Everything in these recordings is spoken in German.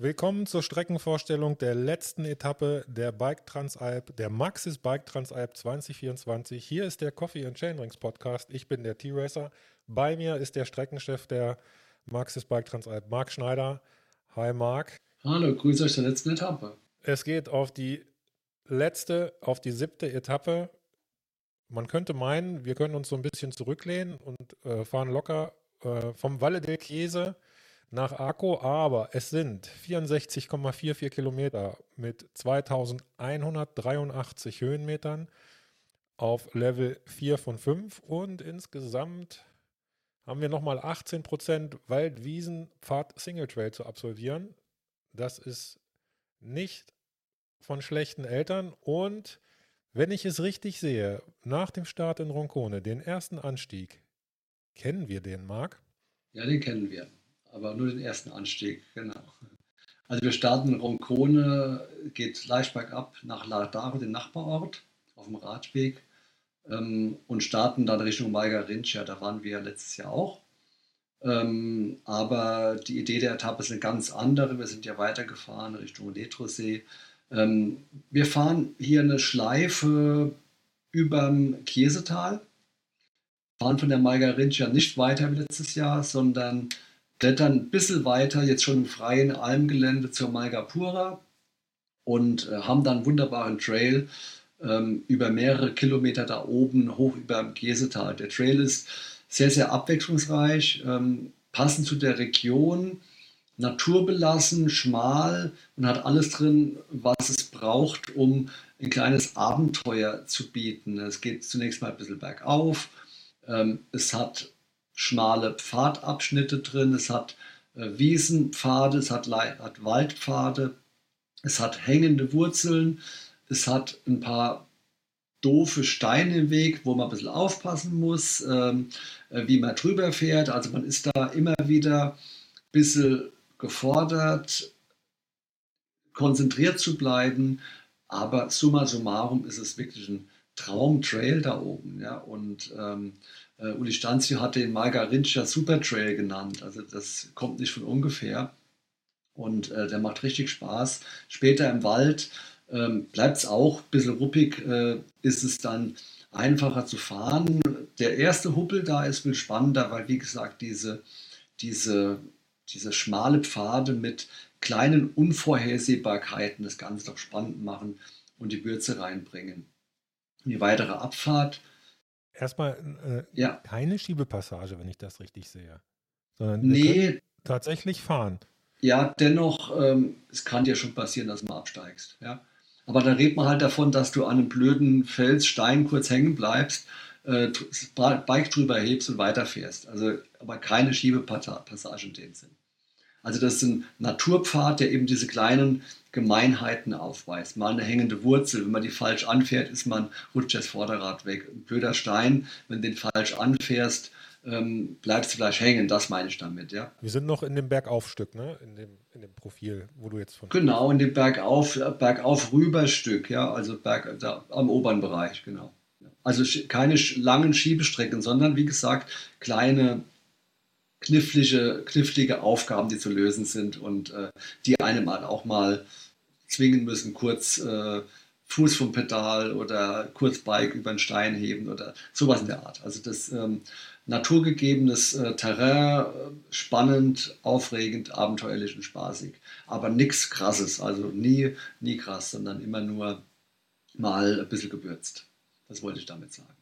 Willkommen zur Streckenvorstellung der letzten Etappe der Bike Transalp, der Maxxis Bike Transalp 2024. Hier ist der Coffee and Chainrings Podcast. Ich bin der T-Racer. Bei mir ist der Streckenchef der Maxxis Bike Transalp, Marc Schneider. Hi Marc. Hallo, grüße euch zur letzten Etappe. Es geht auf die siebte Etappe. Man könnte meinen, wir können uns so ein bisschen zurücklehnen und fahren locker vom Valle del Chiese nach Arco, aber es sind 64,44 Kilometer mit 2183 Höhenmetern auf Level 4 von 5 und insgesamt haben wir nochmal 18% Wald-Wiesen-Pfad-Single-Trail zu absolvieren. Das ist nicht von schlechten Eltern und wenn ich es richtig sehe, nach dem Start in Roncone, den ersten Anstieg, kennen wir den, Marc? Ja, den kennen wir, aber nur den ersten Anstieg, genau. Also wir starten in Roncone, geht leicht bergab nach Lardaro, den Nachbarort, auf dem Radweg und starten dann Richtung Malgarincha, da waren wir letztes Jahr auch. Aber die Idee der Etappe ist eine ganz andere. Wir sind ja weitergefahren Richtung Letrosee. Wir fahren hier eine Schleife überm Chiesetal, fahren von der Malgarincha nicht weiter wie letztes Jahr, sondern klettern ein bisschen weiter, jetzt schon im freien Almgelände zur Malgapura und haben dann einen wunderbaren Trail über mehrere Kilometer da oben hoch über dem Chiesetal. Der Trail ist sehr, sehr abwechslungsreich, passend zu der Region, naturbelassen, schmal und hat alles drin, was es braucht, um ein kleines Abenteuer zu bieten. Es geht zunächst mal ein bisschen bergauf, es hat schmale Pfadabschnitte drin, es hat Wiesenpfade, es hat Waldpfade, es hat hängende Wurzeln, es hat ein paar doofe Steine im Weg, wo man ein bisschen aufpassen muss, wie man drüber fährt. Also man ist da immer wieder ein bisschen gefordert, konzentriert zu bleiben, aber summa summarum ist es wirklich ein Traumtrail da oben. Ja? Und Uli Stanzi hat den Margarincha Supertrail genannt, also das kommt nicht von ungefähr und der macht richtig Spaß. Später im Wald bleibt es auch ein bisschen ruppig, ist es dann einfacher zu fahren. Der erste Hubbel da ist viel spannender, weil wie gesagt diese, diese schmale Pfade mit kleinen Unvorhersehbarkeiten das Ganze doch spannend machen und die Würze reinbringen. Die weitere Abfahrt. Erstmal Ja, keine Schiebepassage, wenn ich das richtig sehe, sondern wir können nee, tatsächlich fahren. ja, dennoch, es kann dir schon passieren, dass du mal absteigst. Ja? Aber dann redet man halt davon, dass du an einem blöden Felsstein kurz hängen bleibst, das Bike drüber hebst und weiterfährst. Also, aber keine Schiebepassage in dem Sinn. Also das ist ein Naturpfad, der eben diese kleinen Gemeinheiten aufweist. Mal eine hängende Wurzel, wenn man die falsch anfährt, rutscht das Vorderrad weg. Ein blöder Stein, wenn du den falsch anfährst, bleibst du vielleicht hängen. Das meine ich damit, ja. Wir sind noch in dem Bergaufstück, ne? In dem Profil, wo du jetzt von sprichst. Genau, in dem Bergauf-Rüberstück, ja, also da, am oberen Bereich, genau. Also keine langen Schiebestrecken, sondern wie gesagt, kleine knifflige Aufgaben, die zu lösen sind und die einem halt auch mal zwingen müssen, kurz Fuß vom Pedal oder kurz Bike über einen Stein heben oder sowas in der Art. Also das naturgegebenes Terrain, spannend, aufregend, abenteuerlich und spaßig. Aber nichts Krasses, also nie krass, sondern immer nur mal ein bisschen gewürzt. Das wollte ich damit sagen.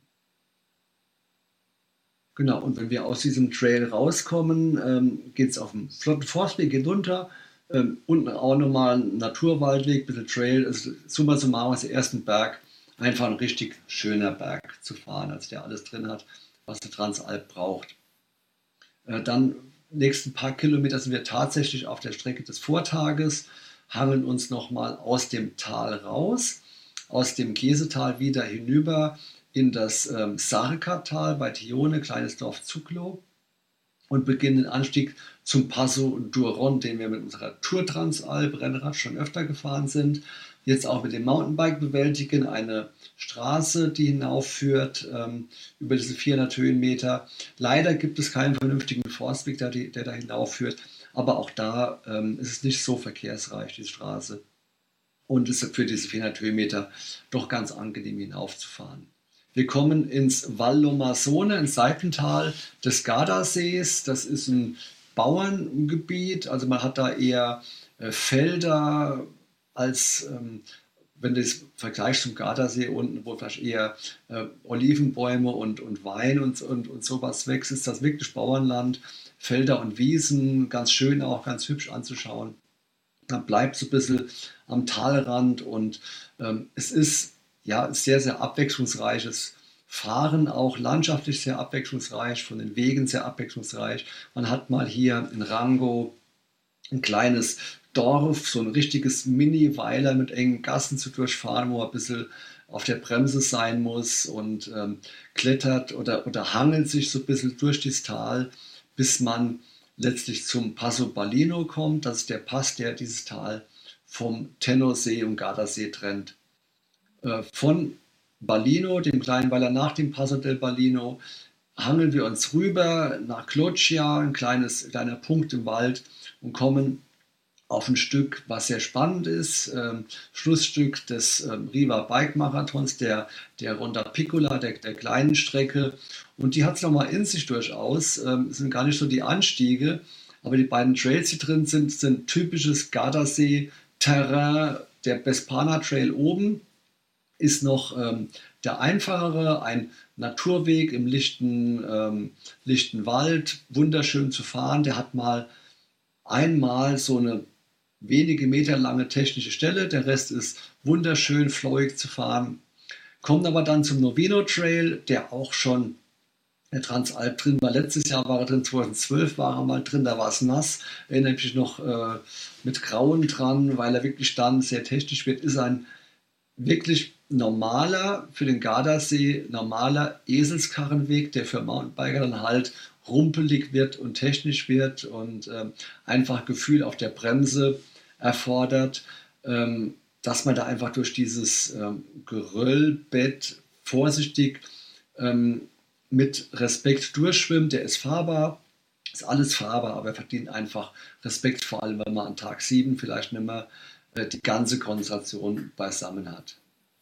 Genau, und wenn wir aus diesem Trail rauskommen, geht es auf dem flotten Forstweg hinunter. Unten auch nochmal ein Naturwaldweg, ein bisschen Trail. Also, summa summarum ist der ersten Berg einfach ein richtig schöner Berg zu fahren, als der alles drin hat, was der Transalp braucht. Dann nächsten paar Kilometer sind wir tatsächlich auf der Strecke des Vortages, hangeln uns nochmal aus dem Tal raus, aus dem Chiesetal wieder hinüber in das Sarka-Tal bei Tione, kleines Dorf Zuclo, und beginnen den Anstieg zum Passo Duron, den wir mit unserer Tour Transalp Rennrad schon öfter gefahren sind. Jetzt auch mit dem Mountainbike bewältigen, eine Straße, die hinaufführt über diese 400 Höhenmeter. Leider gibt es keinen vernünftigen Forstweg, der da hinaufführt, aber auch da ist es nicht so verkehrsreich, die Straße. Und es ist für diese 400 Höhenmeter doch ganz angenehm hinaufzufahren. Wir kommen ins Val Lomassone, ins Seitental des Gardasees. Das ist ein Bauerngebiet, also man hat da eher Felder als, wenn du es vergleichst zum Gardasee unten, wo vielleicht eher Olivenbäume und Wein und sowas wächst, ist das wirklich Bauernland, Felder und Wiesen, ganz schön auch, ganz hübsch anzuschauen. Man bleibt so ein bisschen am Talrand und es ist ja sehr, sehr abwechslungsreiches Fahren, auch landschaftlich sehr abwechslungsreich, von den Wegen sehr abwechslungsreich. Man hat mal hier in Rango ein kleines Dorf, so ein richtiges Mini-Weiler mit engen Gassen zu durchfahren, wo man ein bisschen auf der Bremse sein muss und klettert oder hangelt sich so ein bisschen durch das Tal, bis man letztlich zum Passo Balino kommt. Das ist der Pass, der dieses Tal vom Tenosee und Gardasee trennt. Von Balino, dem kleinen Weiler nach dem Passo del Balino, hangeln wir uns rüber nach Cloccia, kleiner Punkt im Wald, und kommen auf ein Stück, was sehr spannend ist, Schlussstück des Riva Bike Marathons, der Ronda Piccola, der kleinen Strecke. Und die hat es nochmal in sich durchaus. Es sind gar nicht so die Anstiege, aber die beiden Trails, die drin sind typisches Gardasee-Terrain. Der Bespana Trail oben ist noch der einfachere, ein Naturweg im lichten Wald, wunderschön zu fahren. Der hat mal einmal so eine wenige Meter lange technische Stelle, der Rest ist wunderschön flowig zu fahren. Kommt aber dann zum Novino Trail, der auch schon der Transalp drin war. Letztes Jahr war er drin, 2012 war er mal drin, da war es nass. Erinnere mich noch mit Grauen dran, weil er wirklich dann sehr technisch wird. Ist ein wirklich normaler, für den Gardasee, normaler Eselskarrenweg, der für Mountainbiker dann halt rumpelig wird und technisch wird und einfach Gefühl auf der Bremse erfordert, dass man da einfach durch dieses Geröllbett vorsichtig mit Respekt durchschwimmt. Der ist fahrbar, ist alles fahrbar, aber er verdient einfach Respekt, vor allem wenn man an Tag 7 vielleicht nicht mehr die ganze Konzentration beisammen hat.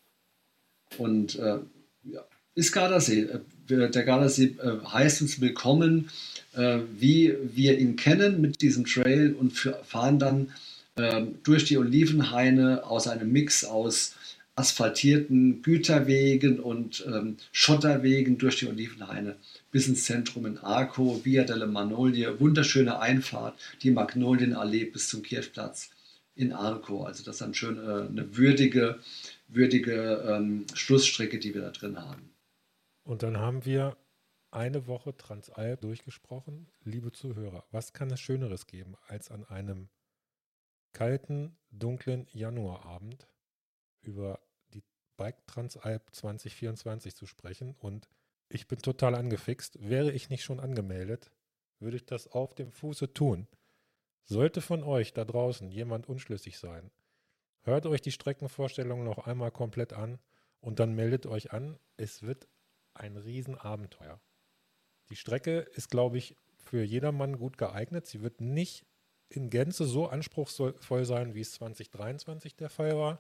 Und ja, ist Gardasee. Der Gardasee heißt uns willkommen, wie wir ihn kennen mit diesem Trail, und fahren dann durch die Olivenhaine aus einem Mix aus asphaltierten Güterwegen und Schotterwegen durch die Olivenhaine bis ins Zentrum in Arco, Via delle Magnolie, wunderschöne Einfahrt, die Magnolienallee bis zum Kirchplatz in Arco. Also das ist dann schön eine würdige Schlussstrecke, die wir da drin haben. Und dann haben wir eine Woche Transalp durchgesprochen. Liebe Zuhörer, was kann es Schöneres geben, als an einem kalten, dunklen Januarabend über die Bike Transalp 2024 zu sprechen? Und ich bin total angefixt. Wäre ich nicht schon angemeldet, würde ich das auf dem Fuße tun. Sollte von euch da draußen jemand unschlüssig sein, hört euch die Streckenvorstellung noch einmal komplett an und dann meldet euch an. Es wird ein Riesenabenteuer. Die Strecke ist, glaube ich, für jedermann gut geeignet. Sie wird nicht in Gänze so anspruchsvoll sein, wie es 2023 der Fall war.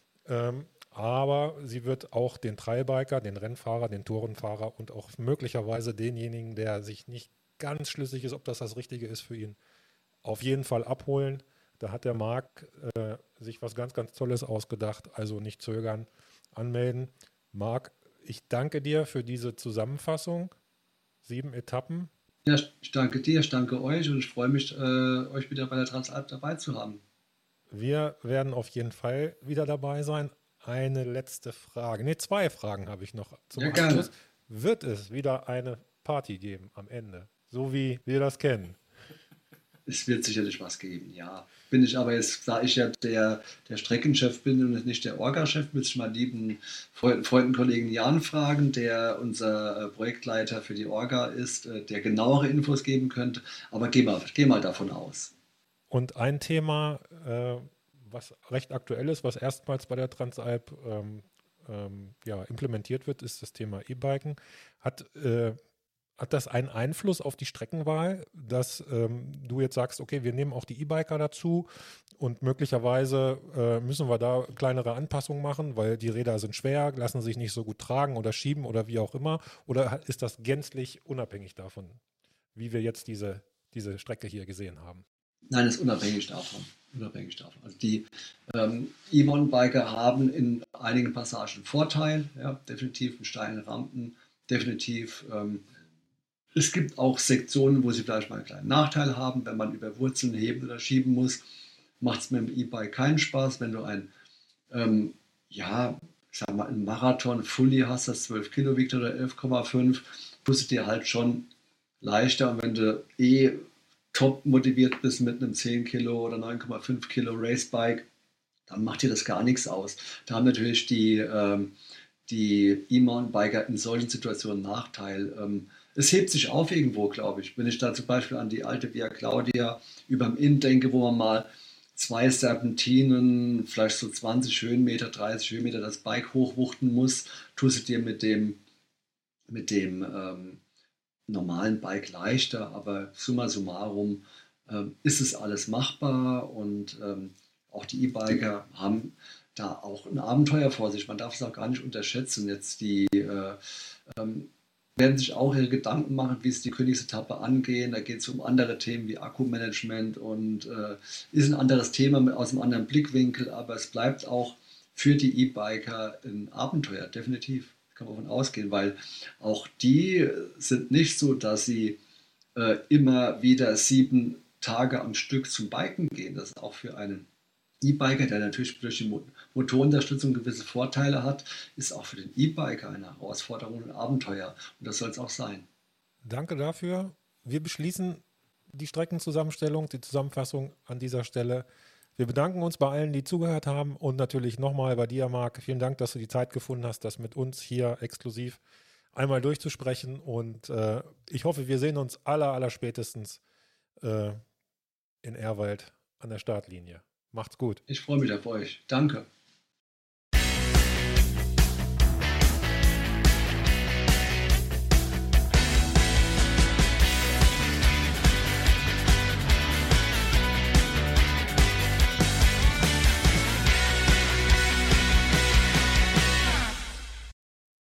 Aber sie wird auch den Trailbiker, den Rennfahrer, den Tourenfahrer und auch möglicherweise denjenigen, der sich nicht ganz schlüssig ist, ob das Richtige ist für ihn, auf jeden Fall abholen. Da hat der Marc sich was ganz, ganz Tolles ausgedacht. Also nicht zögern, anmelden. Marc, ich danke dir für diese Zusammenfassung. 7 Etappen. Ja, ich danke dir, ich danke euch, und ich freue mich, euch wieder bei der Transalp dabei zu haben. Wir werden auf jeden Fall wieder dabei sein. Eine letzte Frage. Ne, 2 Fragen habe ich noch zum Ja, Abschluss. gerne. Wird es wieder eine Party geben am Ende? So wie wir das kennen? Es wird sicherlich was geben, ja. Bin ich aber jetzt, da ich ja der Streckenchef bin und nicht der Orga-Chef, müsste ich mal lieben Freund und Kollegen Jan fragen, der unser Projektleiter für die Orga ist, der genauere Infos geben könnte. Aber geh mal davon aus. Und ein Thema, was recht aktuell ist, was erstmals bei der Transalp ja, implementiert wird, ist das Thema E-Biken. Hat Hat das einen Einfluss auf die Streckenwahl, dass du jetzt sagst, okay, wir nehmen auch die E-Biker dazu und möglicherweise müssen wir da kleinere Anpassungen machen, weil die Räder sind schwer, lassen sich nicht so gut tragen oder schieben oder wie auch immer? Oder ist das gänzlich unabhängig davon, wie wir jetzt diese Strecke hier gesehen haben? Nein, ist unabhängig davon. Unabhängig davon. Also die E-Mountainbiker haben in einigen Passagen Vorteil, ja, definitiv in steilen Rampen, definitiv. Es gibt auch Sektionen, wo sie vielleicht mal einen kleinen Nachteil haben, wenn man über Wurzeln heben oder schieben muss, macht es mit dem E-Bike keinen Spaß. Wenn du ja, ich sag mal, einen Marathon Fully hast, das 12 Kilo wiegt oder 11,5, tust du dir halt schon leichter. Und wenn du top motiviert bist mit einem 10 Kilo oder 9,5 Kilo Racebike, dann macht dir das gar nichts aus. Da haben natürlich die E-Mountainbiker in solchen Situationen einen Nachteil. Es hebt sich auf irgendwo, glaube ich. Wenn ich da zum Beispiel an die alte Via Claudia über dem Inn denke, wo man mal 2 Serpentinen, vielleicht so 20 Höhenmeter, 30 Höhenmeter das Bike hochwuchten muss, tust du dir mit dem normalen Bike leichter, aber summa summarum ist es alles machbar und auch die E-Biker haben da auch ein Abenteuer vor sich. Man darf es auch gar nicht unterschätzen. Jetzt die werden sich auch ihre Gedanken machen, wie es die Königsetappe angehen. Da geht es um andere Themen wie Akkumanagement und ist ein anderes Thema aus einem anderen Blickwinkel, aber es bleibt auch für die E-Biker ein Abenteuer, definitiv. Kann man davon ausgehen, weil auch die sind nicht so, dass sie immer wieder 7 Tage am Stück zum Biken gehen. Das ist auch für einen E-Biker, der natürlich durch die Motorunterstützung gewisse Vorteile hat, ist auch für den E-Biker eine Herausforderung und ein Abenteuer. Und das soll es auch sein. Danke dafür. Wir beschließen die Streckenzusammenstellung, die Zusammenfassung an dieser Stelle. Wir bedanken uns bei allen, die zugehört haben und natürlich nochmal bei dir, Marc. Vielen Dank, dass du die Zeit gefunden hast, das mit uns hier exklusiv einmal durchzusprechen und ich hoffe, wir sehen uns allerspätestens in Ehrwald an der Startlinie. Macht's gut. Ich freue mich auf euch. Danke.